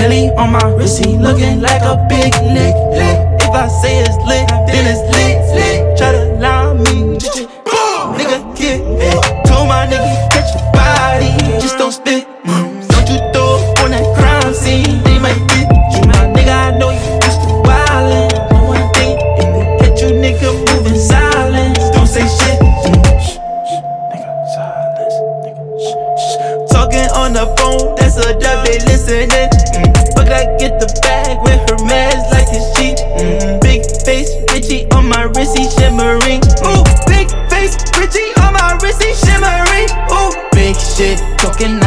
Kelly on my wrist, he looking like a big lick. If I say it's lit, then it's lit. Try to lie me, nigga get it. Told my nigga catch your body, just don't spit. Don't you throw up on that crime scene, they might get you. My nigga, I know you used to wildin'. But one thing, if they catch you, nigga, moving silence. Don't say shit. Nigga, silence. Nigga, talking on the phone, that's a dub, they listening. Fuck, I get the bag with her meds like it's cheap. Big face, Richie on my wrist, he shimmering. Ooh, big face, Richie on my wrist, he shimmering. Ooh, big shit, talking.